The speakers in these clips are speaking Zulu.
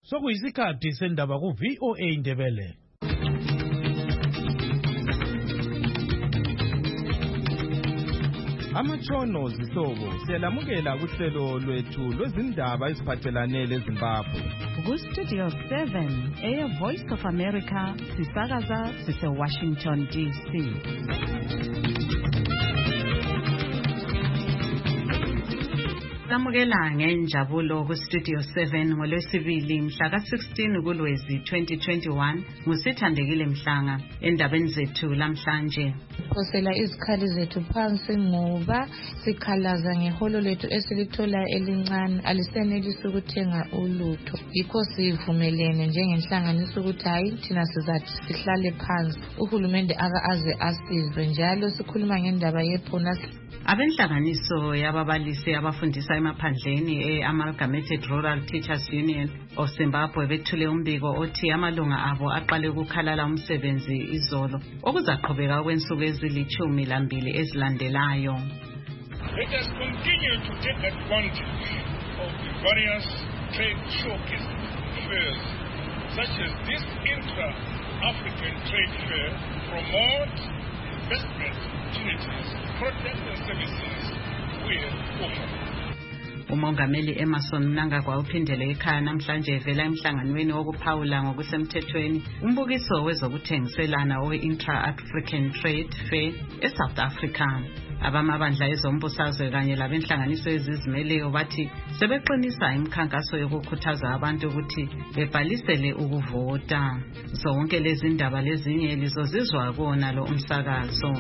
Sokuyisikhathi sendaba ku VOA Indebele. Amatshono zihlobo siyalamukela kuhlelo lwethu lwezindaba eziphathelane leZimbabwe. Ku Studio 7 Voice of America sisakaza sise Washington DC. Samukela ngenjabulo ku Studio 7 ngolwesibili mhla ka-16 kuLwezi 2021 ngusithandekile Mhlanga endabeni zethu lamhlanje. Phosela izikhali zethu phansi ngoba sikhalaza ngeholo lethu esilithola elincane alisenelisi ukuthenga ulutho. Yikho sivumelene njengenhlanganiso ukuthi hayi thina sizathi sihlale phansi uhulumende aze asizwe njalo sikhuluma ngendaba yebonus. Abenhlanganiso yababalisi abafundisa emaphandleni e-Amalgamated Rural Teachers Union of Zimbabwe bethule umbiko othi amalunga abo aqale ukukhalala umsebenzi izolo okuzaqhubeka okwensuku ezili-12 ezilandelayo. Let us continue to take advantage of the various trade showcase fairs such as this intra-African trade fair promote investment opportunities, products and services we offer. Umongameli Emerson Mnangagwa uphindele ekhaya namhlanje evela emhlanganweni wokuphawula ngokusemthethweni umbukiso wezokuthengiselana we-Intra-African Trade Fair eSouth Africa. Abamabandla ezombusazwe kanye labenhlanganiso ezizimeleyo bathi sebeqinisa imikhankaso yokukhuthaza abantu ukuthi bebhalisele ukuvota. Zonke lezi ndaba lezinye lizozizwa kuona lo umsakazo.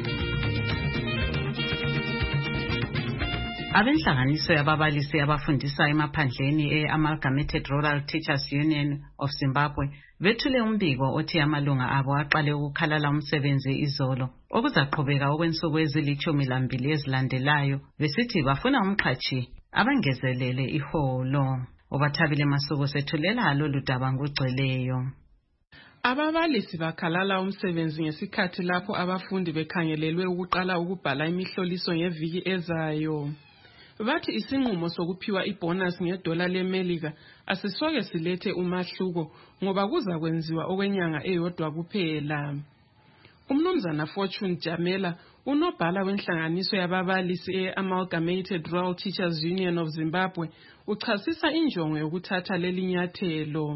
Abenhlanganiso yababalisi abafundisa emaphandleni e-Amalgamated Rural Teachers Union of Zimbabwe bethule umbiko othi amalunga abo aqale ukukhalala umsebenzi izolo okuzaqhubeka okwensuku ezili-12 ezilandelayo besithi bafuna umqhatshi abangezelele iholo. Obathabile Masuku sethulela lolu daba ngugcweleyo. Ababalisi bakhalala umsebenzi ngesikhathi lapho abafundi bekhangelelwe ukuqala ukubhala imihloliso ngeviki ezayo. Bathi isinqumo sokuphiwa ibonus ngedola leMelika asisoke silethe umahluko ngoba kuza kwenziwa okwenyanga eyodwa kuphela. Umnumzana Fortune Jamela unobhala wenhlanganiso yababalisi e-Amalgamated Rural Teachers Union of Zimbabwe uchasisa injongo yokuthatha leli nyathelo.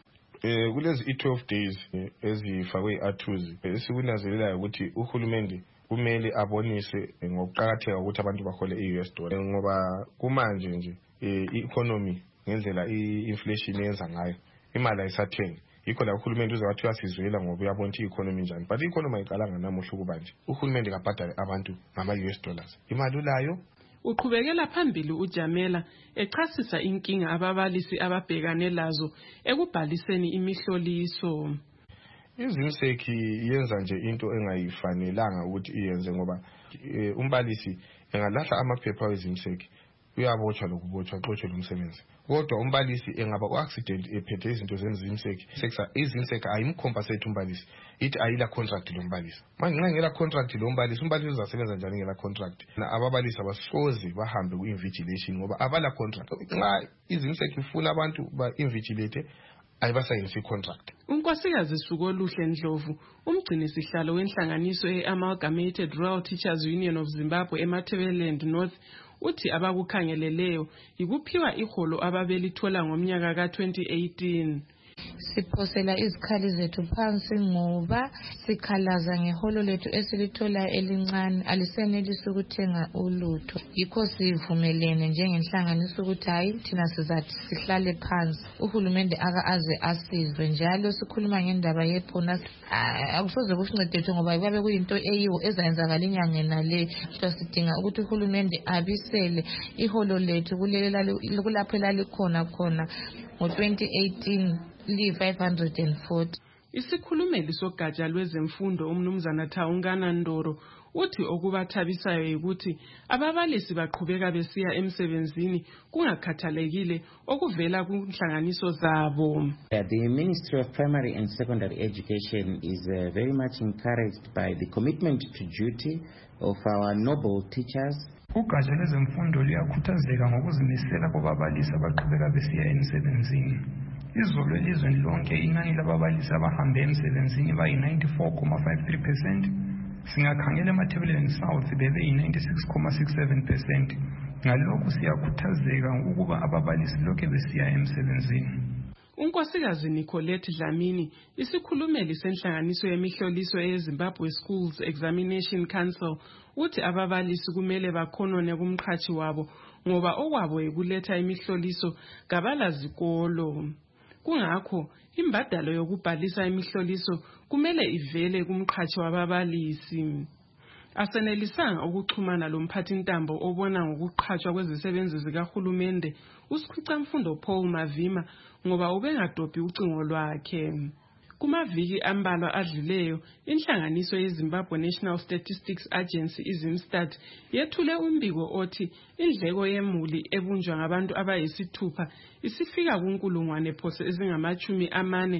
Kulezi 12 days ezifakwe athuzi esikunanzelelayo ukuthi uhulumende kumele abonise ngokuqhakatheka ukuthi abantu bahole i-US dollar ngoba kumanje nje i-economy ngendlela i-inflation yenza ngayo imali ayisathengi. Yikho la uhulumende uzawathi uyasizwela ngoba uyabona ukuthi i-economy njani, but i-economy ayiqalanga namuhla ukuba nje uhulumende kabhadale abantu ngama-US dollars imali ulayo. Uqhubekela phambili uJamela echasisa inkinga ababalisi ababhekane lazo ekubhaliseni imihloliso. Izimseki yenza nje into engayifanelanga ukuthi iyenze ngoba umbalisi engalahla amaphepha wezimseki uyabotshwa lokubotshwa xotshe lomsebenzi. Kodwa umbalisi engaba ku-accident ephethe izinto zenzimseki izimseki ayimcompensate umbalisi ithi ayila contract lombalisi. Manje nxa ngela contract lombalisi umbalisi uzasebenza njani ngela contract? Ababalisi abasoze bahambe ku-invigilation ngoba abala contract. Nxa izimseki ifuna abantu ba-invigilate ayibasayinisi contract. Unkosikazi Sukoluhle Ndlovu umgcini sihlalo wenhlanganiso e-Amalgamated Rural Teachers Union of Zimbabwe eMatabeleland North uthi abakukhangeleleyo ikuphiwa iholo ababelithola ngomnyaka ka-2018. Siphosela izikhali zethu phansi ngoba sikhalaza ngeholo lethu esilithola elincane alisenelisi ukuthenga ulutho. Yikho sivumelene njengenhlanganiso ukuthi hayi thina sizathi sihlale phansi uhulumende aze asizwe njalo sikhuluma ngendaba yebonus. Akusoze kusincede ngoba kuyabe kuyinto eyiwo ezayenzakala inyanga nale. Sidinga ukuthi uhulumende abisele iholo lethu kulapho elalikhona ngo-2018 li-540. Isikhulumeli sogatsha lwezemfundo umnumzana Thaungana Ndoro uthi okubathabisayo ukuthi ababalisi baqhubeka besiya emsebenzini kungakhathalekile okuvela kunhlanganiso zabo. The Ministry of Primary and Secondary Education is very much encouraged by the commitment to duty of our noble teachers. Ugatsha lwezemfundo liyakhuthazeka ngokuzimisela kwababalisi abaqhubeka besiya emsebenzini. izolo elizweni lonke inani lababalisi abahambe emsebenzini bayi-94.53%. Singakhangela emathebeleni South bebe-96.67%. Ngalokhu siyakhuthazeka ukuba ababalisi lokhu besiya emsebenzini. uNkosikazi Nicolette Dlamini, isikhulumeli senhlanganiso yemihloliso eZimbabwe Schools Examination Council, uthi ababalisi kumele bakhonone kumqhashi wabo ngoba okwabo ekuletha imihloliso kabala zikolo. Kungakho imbadalo yokubhalisa imihloliso kumele ivele kumqhashi wababalisi. Asenelisanga ukuxhumana lomphathintambo obona ngokuqhatshwa kwezisebenzi zikahulumende uSikhwicamfundo Paul Mavima ngoba ubengadobhi ucingo lwakhe. Kumaviki ambalwa adluleyo, inhlanganiso yeZimbabwe National Statistics Agency iZimStat yethule umbiko othi indleko yemuli ebunjwa ngabantu abayisithupha isifika kunkulungwane phose ezingama-40,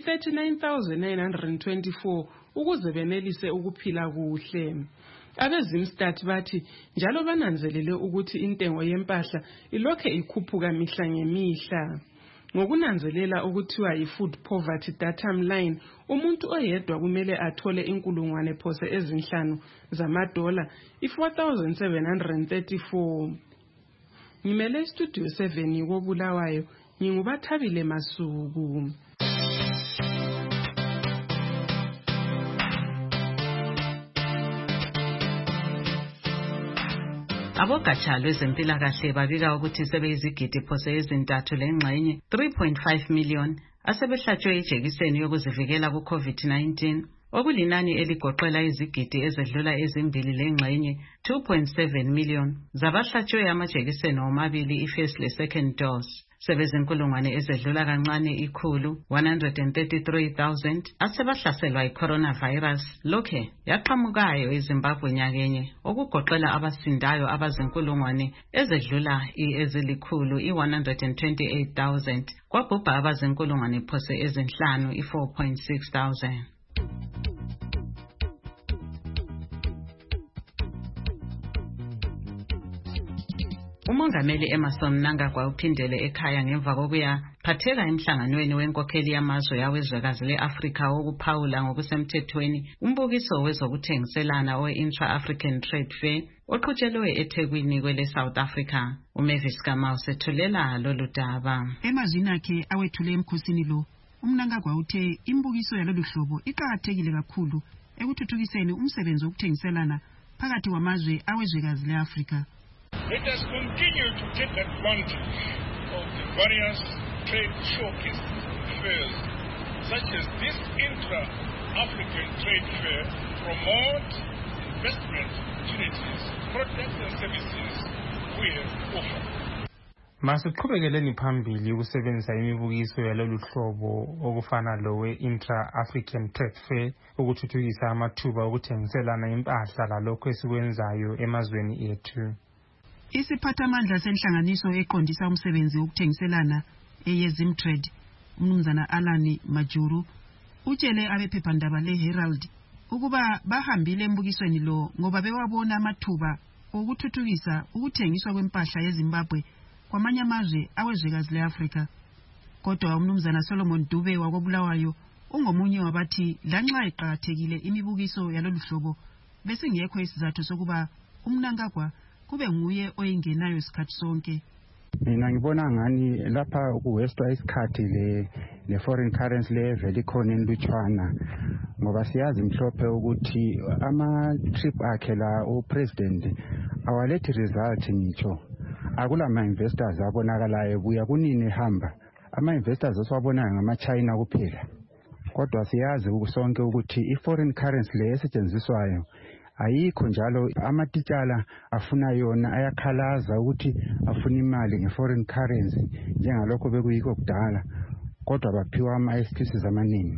39,924 ukuze benelise ukuphila kuhle. AbeZimStat bathi njalo bananzelele ukuthi intengo yempahla ilokhe ikhuphuka mihla ngemihla. Ngokunanzelela ukuthiwa yi-food poverty datum line, umuntu oyedwa kumele athole inkulungwane phose ezinhlanu zamadola, i-4,734. Ngimele istudio 7 koBulawayo, nginguBathabile Masuku. Abogatsha lwezempilakahle babika ukuthi sebeyizigidi phose ezintathu lengxenye 3.5 million asebehlatshwe ijekiseni yokuzivikela ku-COVID-19, okulinani eligoqela izigidi ezedlula ezimbili lengxenye 2.7 million zabahlatshwe amajekiseni omabili i-first le-second dose. Sebezinkulungwane ezedlula kancane 133,000 asebahlaselwa yi-coronavirus lokhe yaqhamukayo eZimbabwe nyakenye, okugoqela abasindayo abazinkulungwane ezedlula ezilikhulu 128,000 kwabhubha abazinkulungwane phose ezinhlanu 4,600. Umongameli Emmerson Mnangagwa uphindele ekhaya ngemva kokuyaphatheka emhlanganweni wenkokheli yamazwe yawezwekazi le-Afrika wokuphawula ngokusemthethweni umbukiso wezokuthengiselana we-Intra-African Trade Fair oqhutshelwe eThekwini kwele South Africa. uMavis Kamau sethulela lolu daba. Emazwini akhe awethule emkhosini lo, uMnangagwa uthe imbukiso yalolu hlobo iqakathekile kakhulu ekuthuthukiseni umsebenzi wokuthengiselana phakathi kwamazwe awezwekazi le-Afrika. Let us continue to take advantage of the various trade showcase fairs, such as this Intra-African Trade Fair, promote investment opportunities, products and services we offer. Masiqhubekeleni phambili ukusebenzisa imibukiso yalolu hlobo okufana lowe Intra-African Trade Fair ukuthuthukisa amathuba okuthengiselana impahla lalokho esikwenzayo emazweni ethu. Isiphathamandla senhlanganiso eqondisa umsebenzi wokuthengiselana eyeZimtrade, uMnumzana Alan Majuru, utshele abephephandaba leHerald ukuba bahambile embukisweni lo ngoba bewabona amathuba okuthuthukisa ukuthengiswa kwempahla yeZimbabwe kwamanye amazwe awezwekazi leAfrika. Kodwa uMnumzana Solomon Dube wakoBulawayo ungomunye wabathi lanxa iqakathekile imibukiso yalolu hlobo besingekho isizathu sokuba uMnangagwa kube nguye oyingenayo isikhathi sonke. Mina ngibona ngani lapha kuwestwa isikhathi le foreign currency level ikhona enlutshwana ngoba siyazi mhlophe ukuthi ama trip akhe la upresident awalethi result ngitsho. Akula ama investors abonakalayo buya kunini ehamba. Ama investors oswabonayo ngama China kuphela. Kodwa siyazi ukusonke ukuthi i-foreign currency le esetshenziswayo ayikho njalo amatitshala afuna yona ayakhalaza ukuthi afuna imali nge-foreign currency njengalokho bekuyikho kudala, kodwa baphiwa ama-excuses amaningi.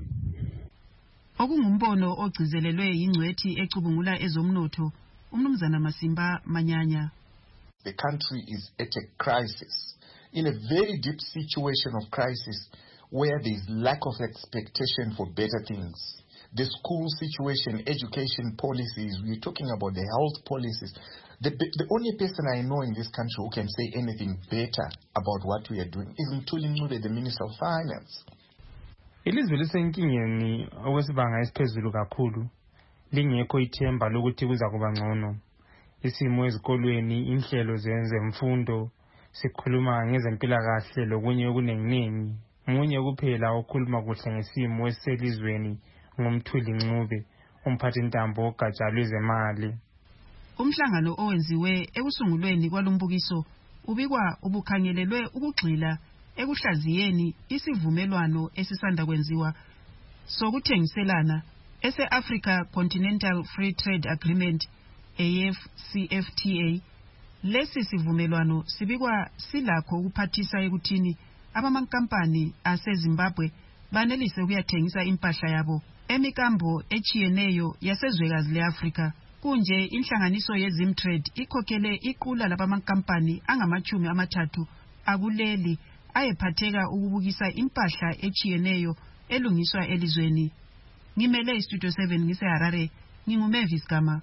Okungumbono ogcizelelwe yingcwethi ecubungula ezomnotho uMnumzana Masimba Manyanya. The country is at a crisis, in a very deep situation of crisis where there is lack of expectation for better things. The school situation, education policies, we're talking about the health policies. The only person I know in this country who can say anything better about what we are doing is Mthuli Ncube, the Minister of Finance. Ilizwe lisenkingeni okwesibanga esiphezulu kakhulu, lingekho ithemba lokuthi kuza kuba ngcono. Isimo ezikolweni, inhlelo zemfundo, sikhuluma ngezempilakahle lokunye okuningi. Munye kuphela okhuluma kuhle ngesimo esiselizweni ngumthuli Ncube, umphathi ntambo ogatsha lwezemali. Umhlangano owenziwe ekusungulweni kwalombukiso ubikwa ubukhangelelwe ukugxila ekuhlaziyeni isivumelwano esisanda kwenziwa sokuthengiselana ese-Africa Continental Free Trade Agreement AfCFTA. Lesi sivumelwano sibikwa silakho ukuphathisa ekuthini abamankampani aseZimbabwe banelise ukuyathengisa impahla yabo emikambo echiyeneyo yasezwekazi le-Afrika. Kunje inhlanganiso yeZimtrade ikhokhele iqula labamankampani angama-30 akuleli ayephatheka ukubukisa impahla echiyeneyo elungiswa elizweni. Ngimele iStudio 7 ngiseHarare, nginguMavis Gama.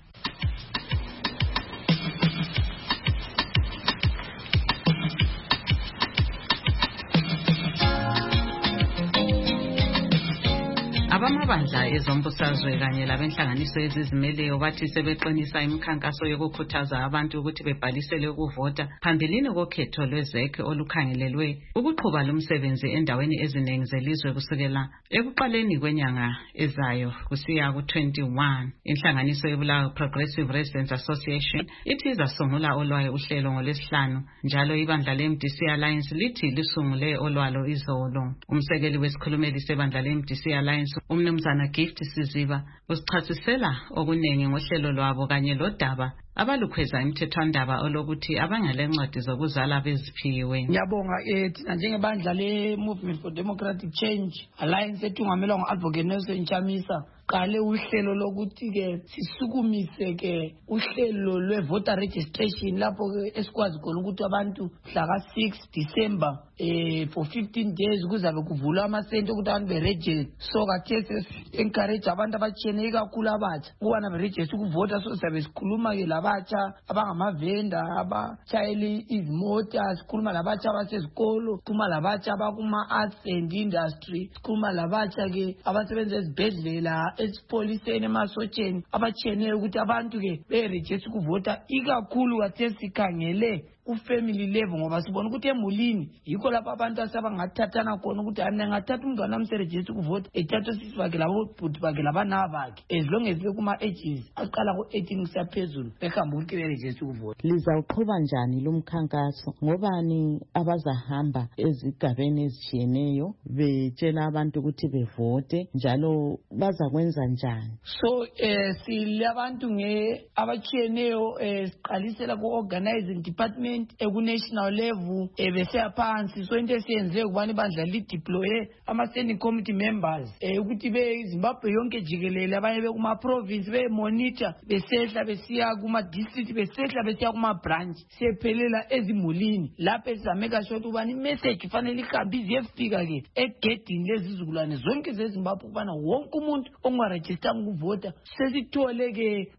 Abamabandla ezombusazwe kanye labenhlanganiso ezizimeleyo bathi sebeqinisa imikhankaso yokukhuthaza abantu ukuthi bebhalisele ukuvota phambilini kokhetho lwezek olukhangelelwe ukuqhuba lumsebenzi endaweni eziningi zelizwe kusukela ekuqaleni kwenyanga ezayo kusiya ku-21. Inhlanganiso yeBulawayo Progressive Residents Association ithi izasungula olwayo uhlelo ngolwesihlanu, njalo ibandla le-MDC Alliance lithi lisungule olwalo izolo. Umsekeli wesikhulumeli sebandla le-MDC Alliance Umnumzana Gift Siziba usichasisela okuningi ngohlelo lwabo kanye lodaba abalukhweza imthethwandaba olokuthi abangalencwadi zokuzala beziphiwe. Ngiyabonga thina njengebandla le-Movement for Democratic Change Alliance etungamelwa ngo-Advocate Nelson Chamisa qale uhlelo lokuthi ke sisukumise ke uhlelo lwe-voter registration lapho ke esikwazi khona ukuthi abantu mhlaka 6 December for 15 days kuzabe kuvulwa amasente ukuthi abantu beregister. So kathesi encourage abantu abachene kakhulu abatsha ukubana beregister ukuvota. So sizabe sikhuluma ke labatsha abangamavenda abatshayeli izimota, sikhuluma labatsha abasezikolo, sikhuluma labatsha abakuma-arts and industry, sikhuluma labatsha ke abasebenza ezibhedlela, esipoliseni, emasotsheni abatsheneyo ukuthi abantu ke beregister ukuvota. Ikakhulu kathesi sikhangele family level ngoba sibona ukuthi emulini yikho lapho abantu asabangathathana khona ukuthi anengathatha umntwana amseregister ukuvota ethatha sisi bakhe labo bhuti bakhe labana bakhe as long as kuma ages aqala ku-18 kusaphezulu behamba ukuthi beregister ukuvota. Lizawuqhuba njani lo mkhankaso? Ngobani abazahamba ezigabeni ezitshiyeneyo betshela abantu ukuthi bevote, njalo bazakwenza njani? So silabantu abatshiyeneyo siqalisela ku-organizing department eku-national level beseyaphansi. So into esiyenze ukubana ibandla lideploye ama-standing committee members ukuthi beZimbabwe yonke jikelele, abanye bekuma-province bemonitor besehla besiya kuma-district besehla besiya kuma-branch siyephelela ezimulini lapho sizameka sure ukubana imessage fanele ihambe iziyefika-ke egedini lezizukulwane zonke zeZimbabwe ukubana wonke umuntu ongarejistanga ukuvota sesithole-ke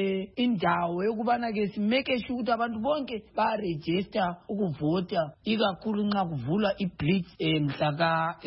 indawo yokubana-ke simeke sure ukuthi abantu bonke register ukuvota, ikakhulu nxa kuvulwa iblitz mhlaka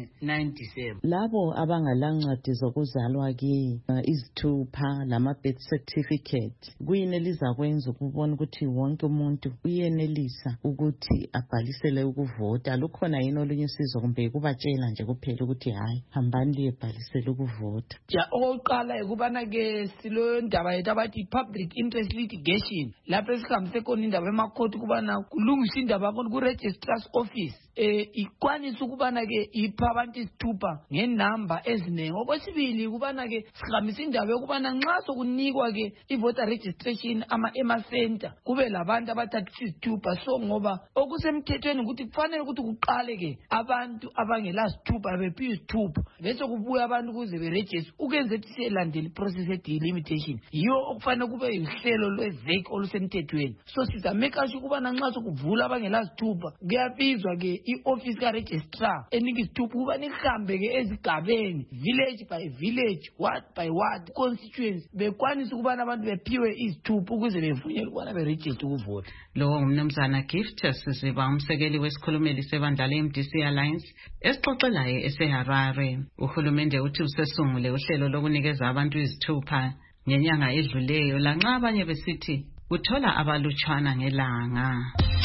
9 December. Labo abangalancwadi zokuzalwa ke izithupha lama birth certificate, kuyini elizakwenza ukubona ukuthi wonke umuntu uyenelisa ukuthi abhalisele ukuvota? Lukhona yini olunye usizo kumbe kubatshela nje kuphela ukuthi hayi hambani liyebhalisela ukuvota? Ja, oqala ekubana ke silo ndaba yethu abathi public interest litigation lapho esikhambise khona indaba emakhothi kubana kulungisa indaba yakho ku-registrar's office ikwanisa ukubana ke ipha abantu izithupha ngenamba eziningi. Okwesibili kubana ke sihamisa indaba yokubana nxa sokunikwa ke i-voter registration ama-center kube labantu abathathisa izithupha. So ngoba okusemthethweni ukuthi kufanele ukuthi kuqale ke abantu abangela zithupha bephiwe izithupha bese kubuya abantu ukuze beregister ukwenza ukuthi siyelandela iprocess ye-delimitation. Yiyo okufanele kube yihlelo lwezek olusemthethweni. So sizameka sure ukuba nanxa sokuvula abangelazithupha kuyabizwa ke i-office ka-registrar enika izithupha ukuba nihambe ke ezigabeni village by village ward by ward constituency bekwanisa ukubana abantu bephiwe izithupha ukuze bevunyelwe ukubana berejiste ukuvota. Lowo ngumnumzana Gift Siziba, umsekeli wesikhulumeli sebandla le-MDC Alliance esixoxelayo eseHarare. Uhulumende uthi usesungule uhlelo lokunikeza abantu izithupha ngenyanga edluleyo, lanxa abanye besithi uthola abalutshwana ngelanga.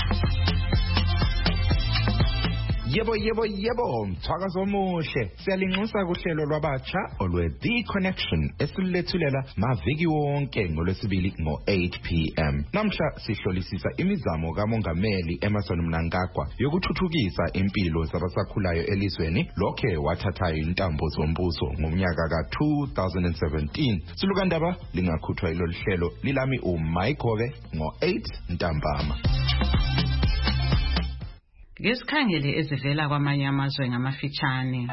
Yebo, mthakazo omuhle. Siyalinxusa kuhlelo lwabatsha olwe The Connection esilethulela maviki wonke ngolwesibili ngo-8 p.m. Namhla sihlolisisa imizamo kaMongameli Emmerson Mnangagwa yokuthuthukisa impilo zabasakhulayo elizweni lokhe wathatha intambo zombuso ngomnyaka ka-2017. Silukandaba lingakhuthwa ilolu hlelo lilami uMaikove ngo-8 ntambama. Ngesikhangele ezivela kwamanye amazwe ngamafitshane.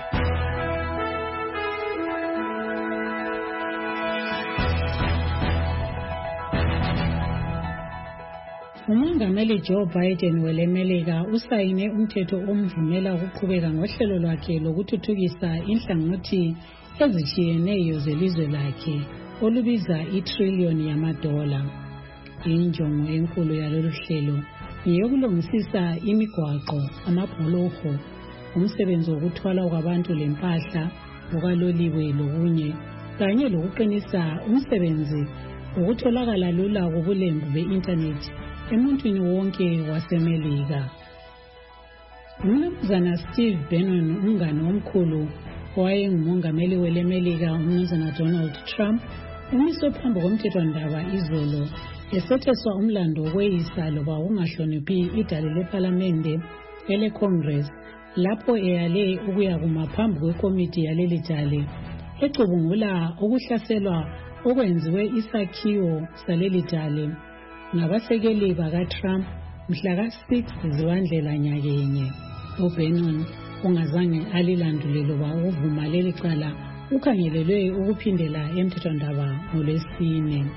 Umongameli Joe Biden welemelika usayine umthetho omvumela ukuqhubeka ngohlelo lwakhe lokuthuthukisa inhlangothi ezitshiyeneyo zelizwe lakhe olubiza $1 trillion. Injongo enkulu yalolu hlelo ngeyokulungisisa imigwaqo, amabholoho, umsebenzi wokuthwala kwabantu lempahla, okaloliwe lokunye, kanye lokuqinisa umsebenzi wokutholakala lula kobulembu be-internet emuntwini wonke wasemelika. Umnumzana Steve Bannon, umngane omkhulu owayengumongameli welemelika umnumzana Donald Trump, umiswe phambi komthethwandaba izolo esetheswa umlando wokweyisa loba ungahloniphi idale lePhalamende ele-Congress lapho eyale ukuyakuma phambi kwekomiti yaleli dale ecubungula ukuhlaselwa okwenziwe isakhiwo saleli dale ngabasekeli bakaTrump mhla ka-6 Zibandlela nyakenye. UBannon ungazange alilandule loba ukuvuma leli cala ukhangelelwe ukuphindela emthethwandaba ngolwesine.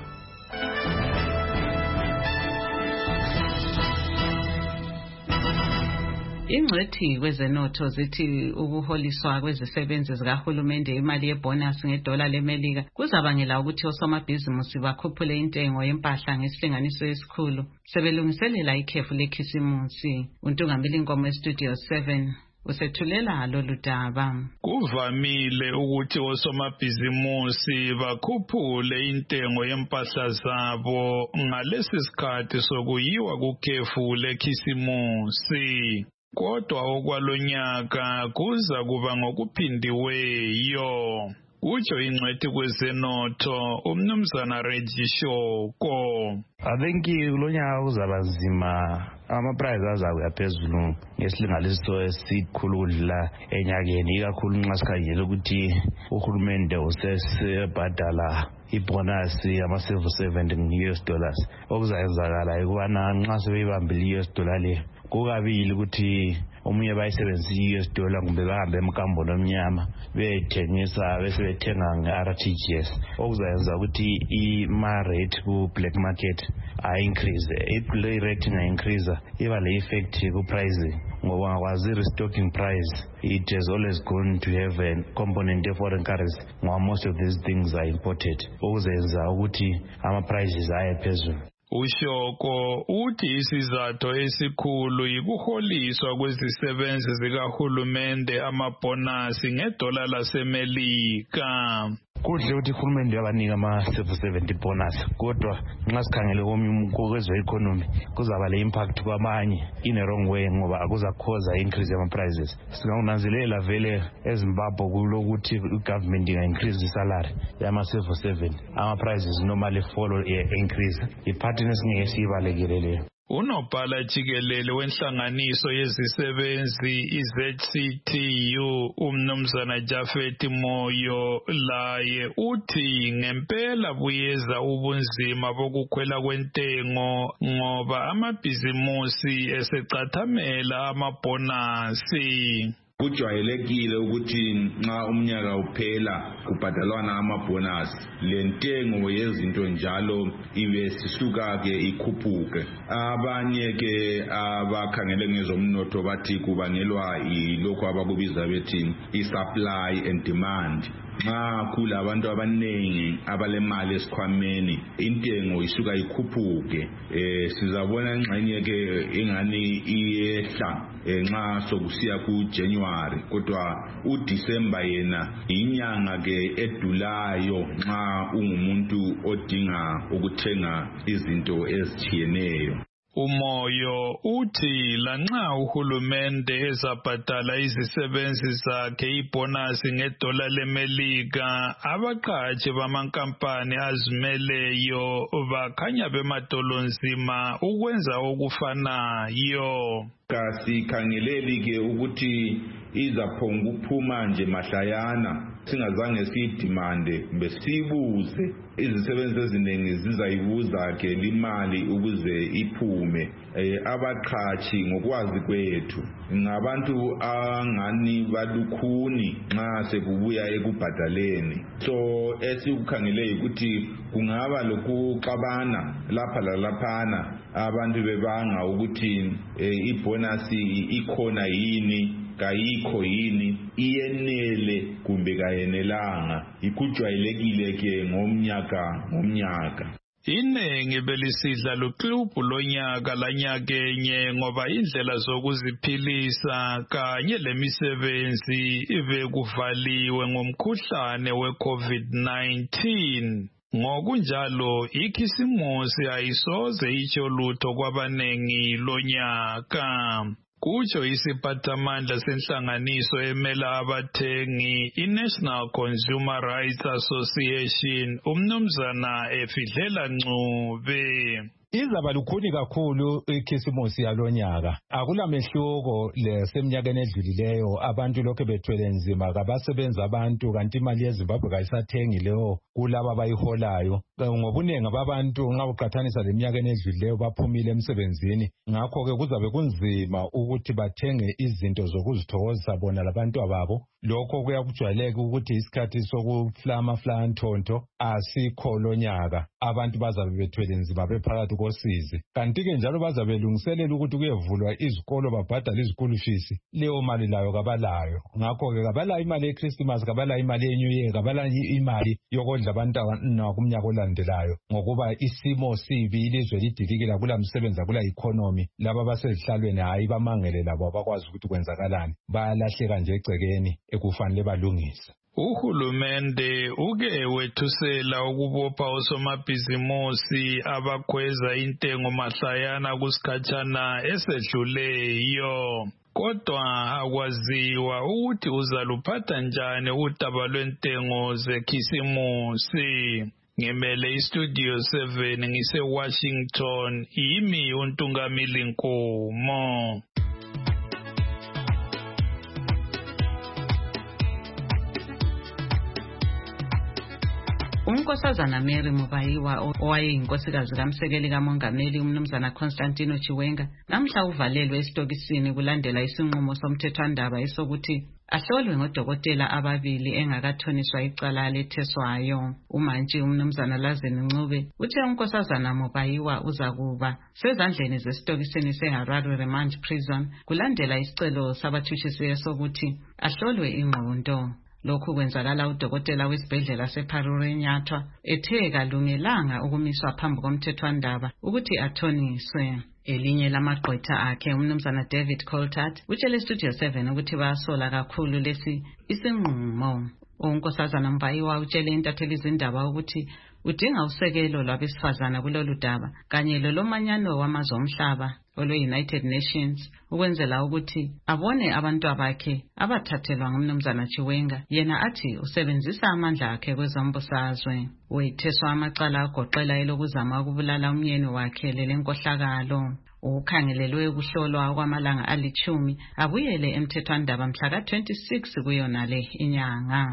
Ingcwethi kwezenotho zithi ukuholiswa kwezisebenzi zikahulumende imali yebonus $1 lemelika kuzabangela ukuthi osomabhizimusi bakhuphule intengo yempahla ngesilinganiso esikhulu sebelungiselela ikhefu lekhisimusi. Untungameli Nkomo eStudio 7 usethulela lolu daba. Kuvamile ukuthi osomabhizimusi bakhuphule intengo yempahla zabo ngalesi sikhathi sokuyiwa kukhefu lekhisimusi. Kodwa okwalonyaka kuza kuba ngokuphindiweyo. Utsho ingcwethi kwezenotho umnumzana Reggie Shoko. I think kulonyaka kuzaba nzima, ama-price azakuya phezulu ngesilinganiso esikhulu ukudlula enyakeni, ikakhulu nxa sikhangele ukuthi uhulumende usesebhadala ibonasi ama-civil servant nge-$. Okuzayenzakala ukubana nxa sebeyibambile i-$, le kukabili ukuthi omunye bayisebenzisa i-$, kumbe bahambe emkambo omnyama bethengisa besebethenga nge-RTGS, okuzayenza ukuthi i-rate ku-black market increase. I rate increase iba le effect ku-pricing, ngoba ngakwazi restocking price it has always going to have a component of foreign currency, ngoba most of these things are imported, okuzayenza ukuthi ama-prices aye phezulu. Ushoko uthi isizathu esikhulu yikuholiswa kwezisebenzi zikahulumende amabonasi $1 lasemelika. Kuhle ukuthi uhulumende yabanika ama-civil servant bonus, kodwa nxa sikhangele kweze-economy kuzaba le-impact kwabanye in a wrong way, ngoba akuzakhoza increase yama-prices. Singakunanzelela vele eZimbabwe kulokuthi i-government inga-increase isalary yama-civil servant, ama-prices normally follow increase. I-pattern esingeke siyibalekele leyo. Unobhala jikelele wenhlanganiso yezisebenzi iZCTU umnumzana Jafet Moyo laye uthi ngempela buyeza ubunzima bokukhwela kwentengo ngoba amabhizimusi esecathamela amabonasi. Kujwayelekile ukuthi nxa umnyaka uphela kubhadalwana amabonus, lentengo yezinto njalo ibe sisuka ke ikhuphuke. Abanye ke abakhangele ngezomnotho bathi kubangelwa yilokho abakubiza bethi i-supply and demand. Nxa kulabantu abaningi abalemali esikhwameni, intengo isuka ikhuphuke. Sizabona ngxenye ke ingani iyehla nxa sokusiya kuJanuary, kodwa uDecember yena inyanga ke edulayo nxa ungumuntu odinga ukuthenga izinto ezitshiyeneyo. Umoyo uthi lanxa uhulumende ezabhadala izisebenzi zakhe ibonasi $1 leMelika, abaqhashi bamankampani azimeleyo bakhanya bemadolonzima ukwenza okufanayo. Kasikhangeleli ke ukuthi izaphonga ukuphuma nje mahlayana, singazange siyidimande besibuze. Izisebenzi eziningi zizayibuza ke limali ukuze iphume. Abaqhashi ngokwazi kwethu ngabantu angani balukhuni nxa sekubuya ekubhadaleni. So esikukhangele ukuthi kungaba lokuxabana lapha lalaphana, abantu bebanga ukuthi ibonasi ikhona yini, kayikho yini, iyenele kumbe kayenelanga. Ikujwayelekile ke ngomnyaka. Inengi belisidla luklubhu lonyaka lanyakenye ngoba indlela zokuziphilisa kanye lemisebenzi ibekuvaliwe ngomkhuhlane we-COVID-19. Ngokunjalo ikhisimusi ayisoze itsho lutho kwabanengi lonyaka. Kutsho isiphathamandla senhlanganiso emela abathengi iNational Consumer Rights Association, umnumzana Efidlela Ncube. Izaba lukhuni kakhulu ikhisimusi yalonyaka. Akulamehluko leseminyakeni edlulileyo, abantu lokho bethwele nzima, kabasebenza abantu kanti imali yeZimbabwe kayisathengi leyo kulabo abayiholayo. Ngobunengi ababantu nxa uqathanisa leminyakeni edlulileyo baphumile emsebenzini, ngakho ke kuzabe kunzima ukuthi bathenge izinto zokuzithokozisa bona labantu ababo. Lokho kuyakujwayeleka ukuthi isikhathi sokuflama ntonto asikho lonyaka. Abantu bazabe bethwele nzima bephakathi kosizi. Kanti ke njalo bazabe belungiselela ukuthi kuyevulwa izikolo babhadala izikolo fees. Leyo mali layo kabalayo. Ngakho ke kabalayo imali yeChristmas, kabalayo imali yeNew Year, kabalayo imali yokodla abantwana kumnyaka olandelayo. Ngokuba isimo sibi, ilizwe lidilikile, kula msebenzi, kula economy. Laba basezihlalweni hayi bamangele labo abakwazi ukuthi kwenzakalani. Bayalahleka nje egcekeni ekufanele balungise. Uhulumende uke wethusela ukubopha osomabhizimusi abakhweza intengo mahlayana kusikhatshana esedluleyo. Kodwa akwaziwa ukuthi uzaluphatha njani udaba lwentengo zekhisimusi. Ngimele iStudio 7 ngise-Washington, yimi uNtungamili Nkomo. Unkosazana Mary Mubayiwa owayeyinkosikazi kaMsekeli kaMongameli umnumzana Constantino Chiwenga namhla uvalelwe esitokisini kulandela isinqumo somthethwandaba esokuthi ahlolwe ngodokotela ababili engakathoniswa icala letheswayo. Umantshi umnumzana Lazeni Ncube uthe unkosazana Mubayiwa uzakuba sezandleni zesitokisini seHarare Remand Prison kulandela isicelo sabathushisiweyo sokuthi ahlolwe ingqondo. Lokhu kwenzakala udokotela wesibhedlela seParure Nyathwa ethe kalungelanga ukumiswa phambi komthethwandaba ukuthi athoniswe. Elinye lamagqwetha akhe umnumzana David Coltart utshele Studio 7 ukuthi bayasola kakhulu lesi isinqumo. Unkosazana Mubayiwa utshele intatheli izindaba ukuthi udinga usekelo lwabesifazana kulolu daba kanye lolomanyano wamazwe omhlaba olwe-United Nations ukwenzela ukuthi abone abantu bakhe abathathelwa ngumnumzana Chiwenga. Yena athi usebenzisa amandla akhe kwezombusazwe. Wetheswa amacala agoqela elokuzama ukubulala umyeni wakhe lelenkohlakalo. Ukhangelelwe ukuhlolwa kwamalanga ali10 abuyele emthethwandaba mhla ka-26 kuyona le inyanga.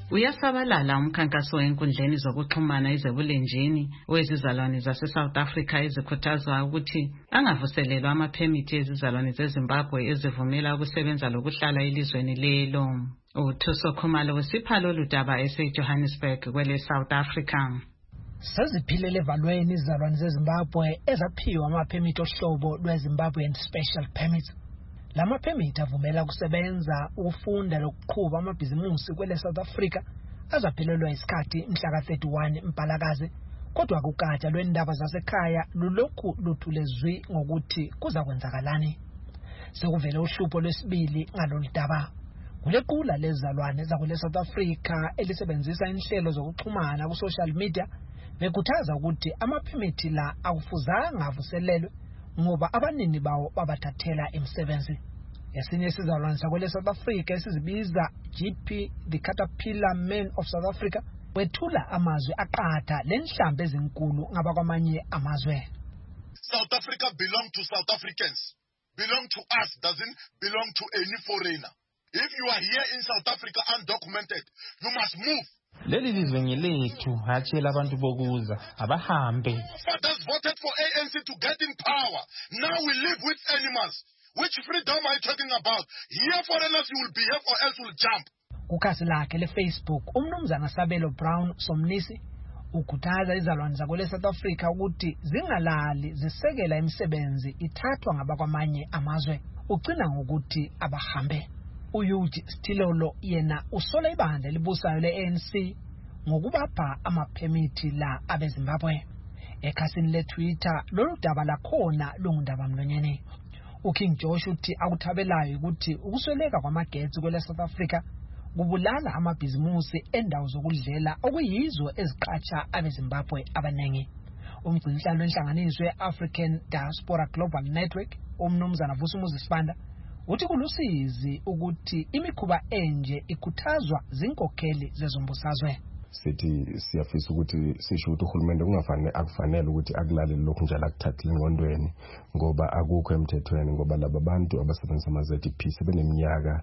Uyasabalala umkhankaso wenkundleni zokuxhumana ezebulenjini wezizalwane zase-South Africa ezikhuthazwa ukuthi angavuselelwa amaphemithi ezizalwane zeZimbabwe ezivumela ukusebenza lokuhlala elizweni lelo. UThuso Khumalo wesipha lolu daba eseJohannesburg kwele South Africa. Seziphilele evalweni izizalwane zeZimbabwe ezaphiwa amaphemithi ohlobo lwe-Zimbabwean Special Permits. Lama phemithi avumela ukusebenza, ukufunda lokuqhuba amabhizimusi kwele South Africa azaphelelwa isikhathi mhla ka-31 Mpalakazi, kodwa kugatsha lwendaba zasekhaya lulokhu luthule zwi ngokuthi kuza kwenzakalani. Sekuvele uhlupho lwesibili ngalolu daba. Kulequla lezizalwane zakule South Africa elisebenzisa inhlelo zokuxhumana ku-social media bekhuthaza ukuthi amaphemithi la akufuzanga avuselelwe ngoba abanini bawo babathathela imisebenzi. Esinye isizalwane sakwele South Africa esizibiza GP the Caterpillar Men of South Africa wethula amazwi aqatha lenhlambe ezinkulu ngabakwamanye amazwe. South Africa belong to South Africans. Belong to us, doesn't belong to any foreigner. If you are here in South Africa undocumented, you must move. Leli lizwe ngelethu, hatshi labantu bokuza, abahambe. Fathers voted for ANC to get in power. Now we live with animals. Which freedom are you talking about? Here foreigners you will behave or else will jump. Kukhasi lakhe le-Facebook, umnumzana Sabelo Brown Somnisi ukhuthaza izizalwane zakwele South Africa ukuthi zingalali zisekela imisebenzi ithathwa ngabakwamanye amazwe. Ugcina ngokuthi abahambe. Uyuji Stilolo yena usola ibandla elibusayo le-ANC ngokubapha amaphemithi la abeZimbabwe. Ekhasini le-Twitter lolu daba lakhona lungundaba mlonyeni. UKing Josh uthi akuthabelayo ukuthi ukusweleka kwamagetsi kwele South Africa kubulala amabhizimusi endawo zokudlela okuyizo eziqatsha abeZimbabwe abanengi. Umgcinisihlalo wenhlanganiso ye-African Diaspora Global Network umnumzana Vusumuzi Sibanda uthi kulusizi ukuthi imikhuba enje ikhuthazwa zinkokheli zezombusazwe. Sithi siyafisa ukuthi sisho ukuthi uhulumende akufanele ukuthi akulalele lokhu njalo akuthathile engqondweni ngoba akukho emthethweni ngoba laba bantu abasebenzisa ama-ZDP sebeneminyaka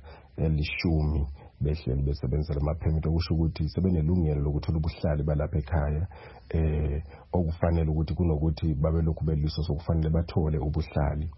10 behleli besebenzela amaphemithi okusho ukuthi sebenelungelo lokuthola ubuhlali balapha ekhaya okufanele ukuthi kunokuthi babe lokhu beliso sokufanele bathole ubuhlali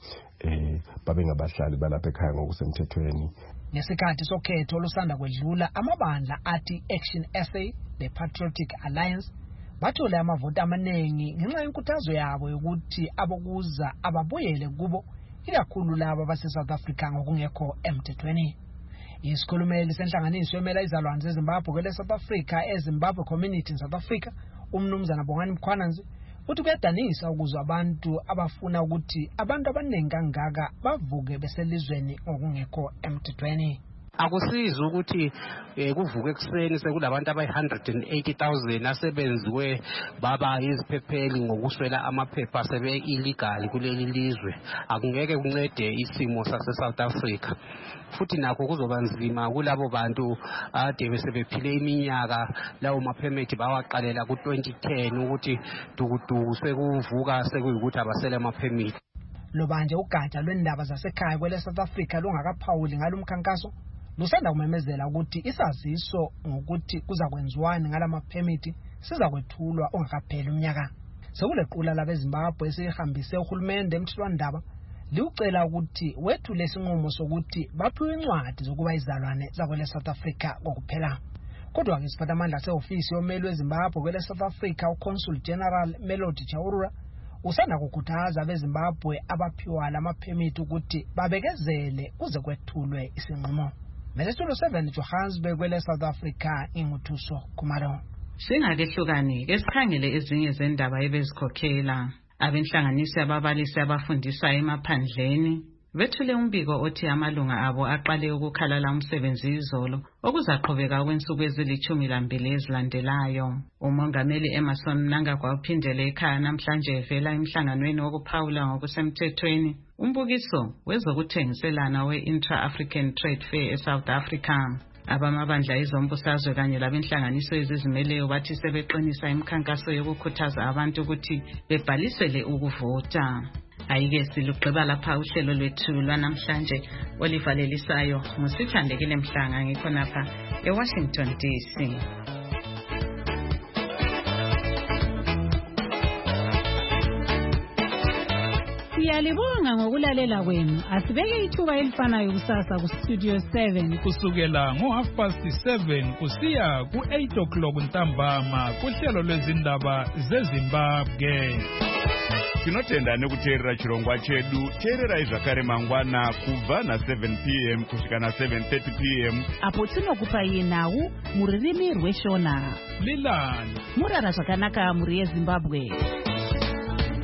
babe ngabahlali balapha ekhaya ngokusemthethweni. Ngesikhathi sokhetho olusanda kwedlula amabandla athi Action SA the Patriotic Alliance bathole amavoti amaningi ngenxa yenkuthazo yabo yokuthi abokuza ababuyele kubo ikakhulu laba base-South Africa ngokungekho emthethweni. Isikhulumeli senhlanganiso emela izizalwane zeZimbabwe kwele South Africa eZimbabwe Community in South Africa umnumzana Bongani Mkhwananzi uthi kuyadanisa ukuzwa abantu abafuna ukuthi abantu abaningi kangaka bavuke beselizweni ngokungekho emthethweni. Akusizi ukuthi kuvuke ekseni sekulabantu abayi-180,000 asebenziwe baba iziphepheli ngokuswela amaphepha sebe illegal kuleli lizwe. Akungeke kuncede isimo sase-South Africa. Futhi nakho kuzoba nzima kulabo bantu ade besebephile iminyaka lawo maphemithi bawaqalela ku-2010 ukuthi dukuduku sekuvuka sekuyikuthi abasele amaphemithi. Lobanje ugatsha lwendaba zasekhaya kwele South Africa lungakaphawuli ngalomkhankaso lusanda kumemezela ukuthi isaziso ngokuthi kuza kwenziwani ngalamaphemithi siza kwethulwa ongakapheli umnyaka. Sekulequla labeZimbabwe esihambise uhulumende emthethwandaba liucela ukuthi wethule isinqumo sokuthi baphiwe incwadi zokuba izizalwane zakwele South Africa kokuphela. Kodwa ke siphathamandla seofisi yomeli weZimbabwe kwele South Africa uConsul General Melody Chaurura usanda kukhuthaza abeZimbabwe abaphiwa lamaphemithi ukuthi babekezele kuze kwethulwe isinqumo. Mesitulo 7 Johannesburg kwele South Africa inguthuso Khumalo. Singakehlukani ke sikhangele ezinye zendaba ebezikhokhela. Abenhlanganiso ababalisi abafundisa emaphandleni bethule umbiko othi amalunga abo aqale ukukhalala umsebenzi izolo okuzaqhubeka kwensuku ezili-12 ezilandelayo. Umongameli Emerson Mnangagwa uphindele ekhaya namhlanje evela emhlanganweni wokuphawula ngokusemthethweni umbukiso wezokuthengiselana we-Intra-African Trade Fair eSouth Africa. Abamabandla ezombusazwe kanye labenhlanganiso ezizimeleyo bathi sebeqinisa imikhankaso yokukhuthaza abantu ukuthi bebhalisele ukuvota. Ayike silugqiba lapha uhlelo lwethu lwanamhlanje olivalelisayo ngusithandekile Mhlanga ngikhonapha eWashington DC. Siyalibonga ngokulalela kwenu. Asibeke ithuba elifanayo kusasa ku Studio 7 kusukela ngo7:30 kusiya ku8 ntambama kuhlelo lwezindaba zeZimbabwe. Tinotenda nekuteerera chirongwa chedu. Teerera zvakare mangwana kubva na7 p.m. kusvika na7:30 p.m. apo tinokupai nhau muririmi rweshona. Lilani murara zvakanaka muri yeZimbabwe.